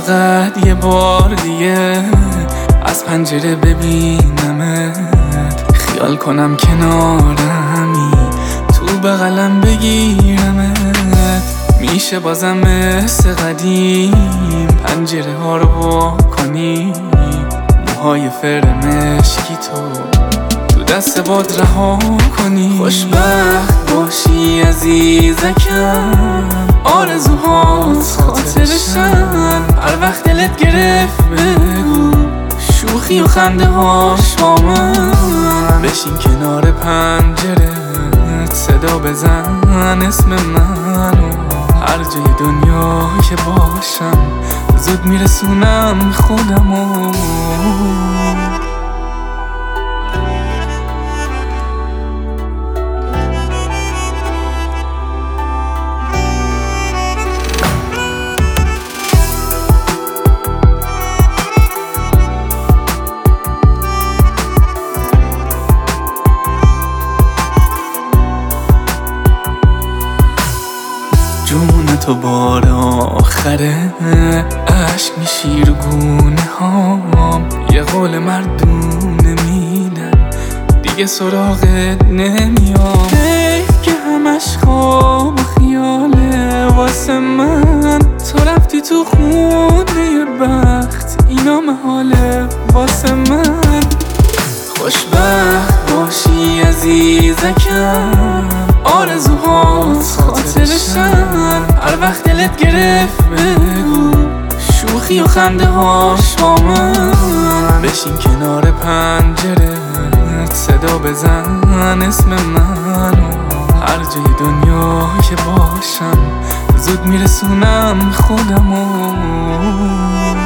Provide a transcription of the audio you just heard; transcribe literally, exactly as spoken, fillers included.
فقط یه بار دیگه از پنجره ببینمت، خیال کنم کنارمی، تو بغلم بگیرمت. میشه بازم مثل قدیم پنجره ها رو وا کنی، موهای فرمشکی تو تو دست باد رها کنی. خوشبخت باشی عزیزکم، آرزوهات خاطرشن، هر وقت دلت گرفت بگو، شوخی و خنده هاش با من. بشین کنار پنجره، صدا بزن اسم منو، هر جای دنیا که باشم زود میرسونم خودمو. جون تو بار آخره، عشق میشی رو گونه هام، یه قول مردونه میدم دیگه سراغت نمیام. حیف که همش خواب و خیاله واسه من، تو رفتی تو خونه بخت، اینا محاله واسه من. خوشبخت باشی عزیزکم، آرزوهات خاطرشن، هر وقت دلت گرفت بگو، شوخی و خنده هاش با من. بشین کنار پنجره، صدا بزن اسم منو، هر جای دنیا که باشم زود میرسونم خودمو.